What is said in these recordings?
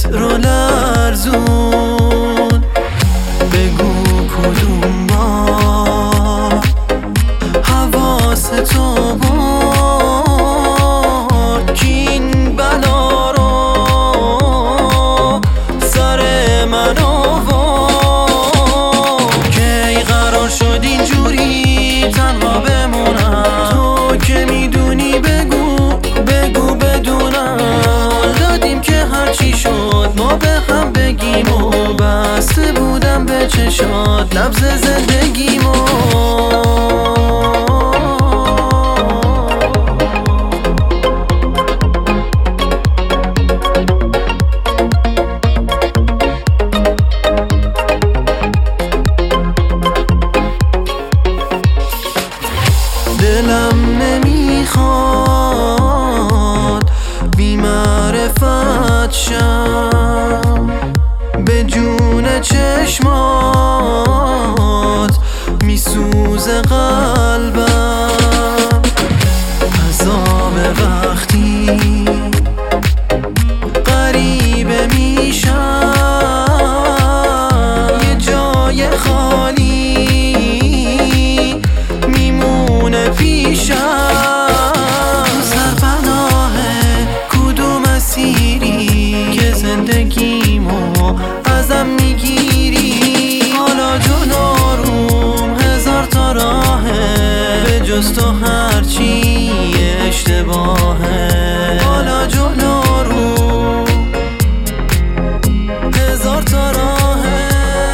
رو لرزون. بگو کدوم بار حواستو برد که این بلا رو سر من آورد. کی قرار شد اینجوری تنها بمونم؟ تو که میدونی بگو بدونم. دادیم که هرچی شد ما به هم بگیم و بسته بودم به چشات نبض زندگیمو. دلم نمیخواد بی معرفت شم، به جون چشمات میسوزه قلبم. عذاب وقتی غریبه میشم، یه جای خالی میمونه پیشم. سرپناه کدوم اسیری که زندگیمو ازم میگیری؟ حالا جون آروم هزار تا راهه، به جز تو هرچی اشتباهه. حالا جون آروم هزار تا راهه،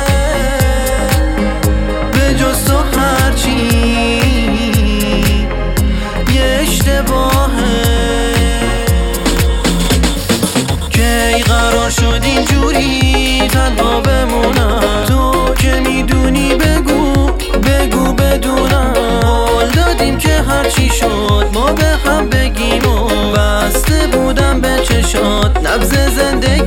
به جز تو هرچی اشتباهه. کی قرار شد اینجوری تنها بمونم؟ تو که میدونی بگو بدونم. قول دادیم که هرچی شد ما به هم بگیم و بسته بودم به چشات نبض زندگی.